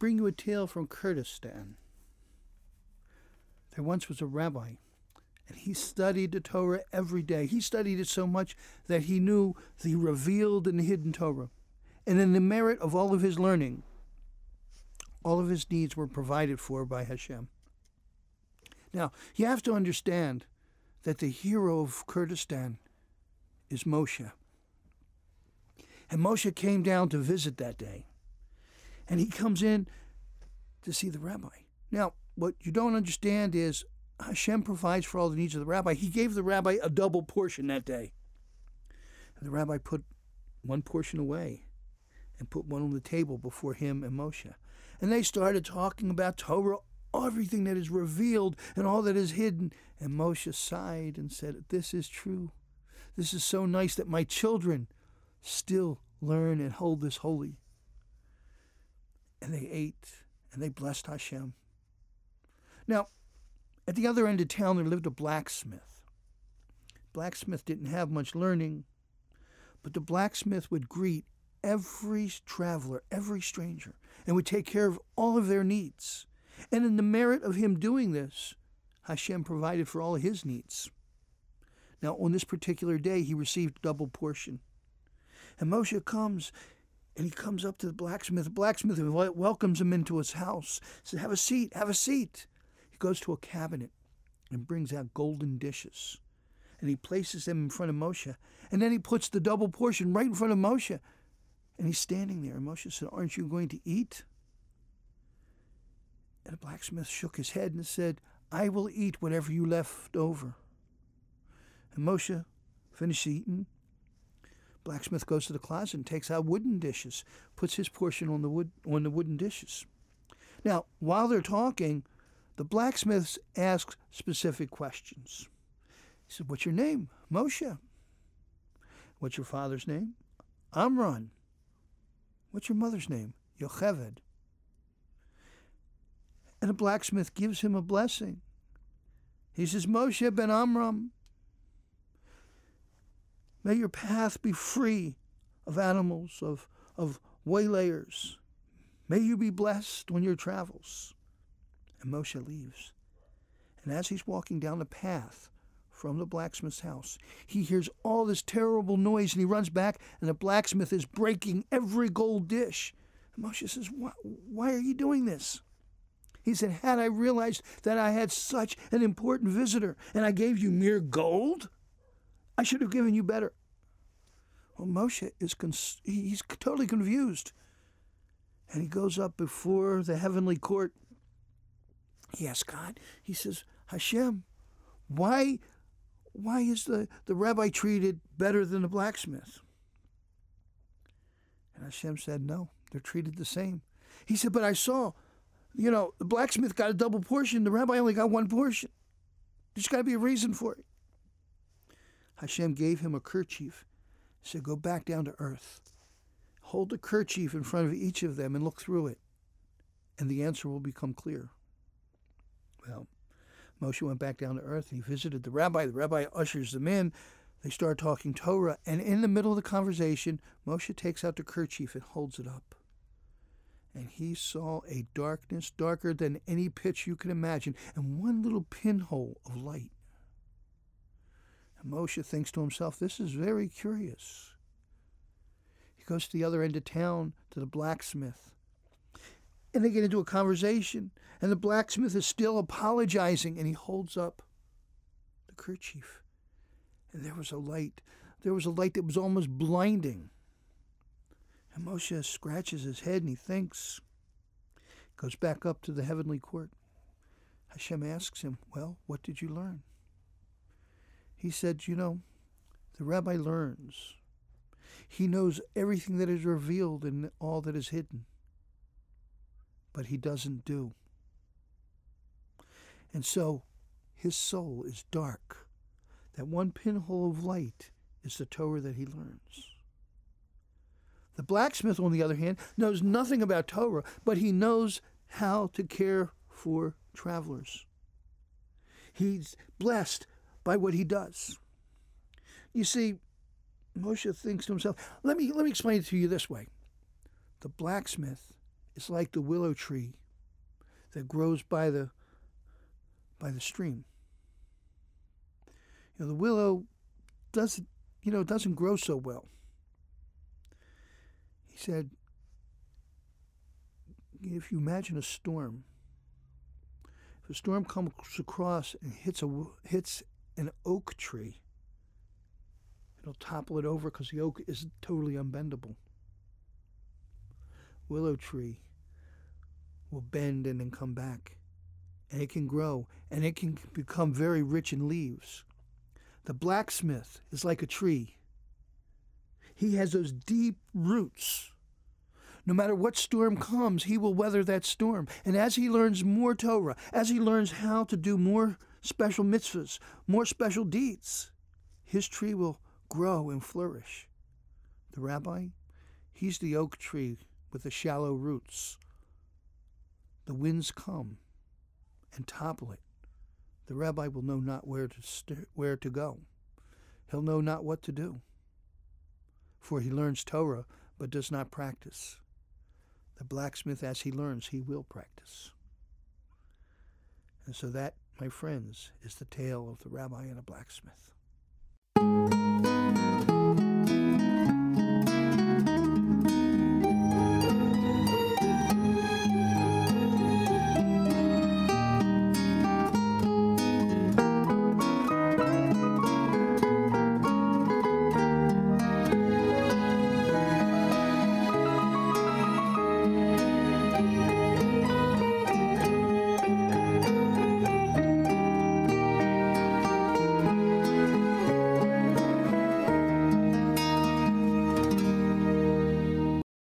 bring you a tale from Kurdistan. There once was a rabbi, and he studied the Torah every day. He studied it so much that he knew the revealed and hidden Torah. And in the merit of all of his learning, all of his needs were provided for by Hashem. Now, you have to understand that the hero of Kurdistan is Moshe. And Moshe came down to visit that day. And he comes in to see the rabbi. Now, what you don't understand is Hashem provides for all the needs of the rabbi. He gave the rabbi a double portion that day. And the rabbi put one portion away and put one on the table before him and Moshe. And they started talking about Torah, everything that is revealed and all that is hidden. And Moshe sighed and said, "This is true. This is so nice that my children still learn and hold this holy." And they ate and they blessed Hashem. Now, at the other end of town, there lived a blacksmith. Blacksmith didn't have much learning, but the blacksmith would greet every traveler, every stranger, and would take care of all of their needs. And in the merit of him doing this, Hashem provided for all of his needs. Now, on this particular day, he received a double portion. And Moshe comes, and he comes up to the blacksmith. The blacksmith welcomes him into his house. He says, "Have a seat, have a seat." He goes to a cabinet and brings out golden dishes. And he places them in front of Moshe. And then he puts the double portion right in front of Moshe. And he's standing there. And Moshe said, "Aren't you going to eat?" And the blacksmith shook his head and said, "I will eat whatever you left over." And Moshe finished eating. Blacksmith goes to the closet and takes out wooden dishes, puts his portion on the wooden dishes. Now, while they're talking, the blacksmith asks specific questions. He said, "What's your name?" "Moshe." "What's your father's name?" "Amram." "What's your mother's name?" "Yocheved." And the blacksmith gives him a blessing. He says, "Moshe ben Amram, may your path be free of animals, of waylayers. May you be blessed on your travels." And Moshe leaves. And as he's walking down the path from the blacksmith's house, he hears all this terrible noise, and he runs back, and the blacksmith is breaking every gold dish. And Moshe says, "Why are you doing this?" He said, "Had I realized that I had such an important visitor, and I gave you mere gold, I should have given you better." Well, Moshe he's totally confused. And he goes up before the heavenly court. He asks God, he says, "Hashem, why is the rabbi treated better than the blacksmith?" And Hashem said, "No, they're treated the same." He said, "But I saw, the blacksmith got a double portion, the rabbi only got one portion. There's got to be a reason for it." Hashem gave him a kerchief. He said, "Go back down to earth. Hold the kerchief in front of each of them and look through it, and the answer will become clear." Well, Moshe went back down to earth, and he visited the rabbi. The rabbi ushers them in. They start talking Torah, and in the middle of the conversation, Moshe takes out the kerchief and holds it up. And he saw a darkness darker than any pitch you can imagine, and one little pinhole of light. And Moshe thinks to himself, "This is very curious." He goes to the other end of town, to the blacksmith. And they get into a conversation, and the blacksmith is still apologizing, and he holds up the kerchief. And there was a light. There was a light that was almost blinding. And Moshe scratches his head, and he thinks. Goes back up to the heavenly court. Hashem asks him, "Well, what did you learn?" He said, "The rabbi learns. He knows everything that is revealed and all that is hidden. But he doesn't do. And so his soul is dark. That one pinhole of light is the Torah that he learns." The blacksmith, on the other hand, knows nothing about Torah, but he knows how to care for travelers. He's blessed by what he does. You see, Moshe thinks to himself, let me explain it to you this way. The blacksmith is like the willow tree that grows by the stream. The willow doesn't grow so well. He said, if you imagine a storm, if a storm comes across and hits an oak tree, it'll topple it over because the oak is totally unbendable. Willow tree will bend and then come back, and it can grow, and it can become very rich in leaves. The blacksmith is like a tree. He has those deep roots. No matter what storm comes, he will weather that storm. And as he learns more Torah, as he learns how to do more special mitzvahs, more special deeds, his tree will grow and flourish. The rabbi, he's the oak tree with the shallow roots. The winds come and topple it. The rabbi will know not where to go. He'll know not what to do. For he learns Torah, but does not practice. The blacksmith, as he learns, he will practice. And so that, my friends, is the tale of the rabbi and the blacksmith.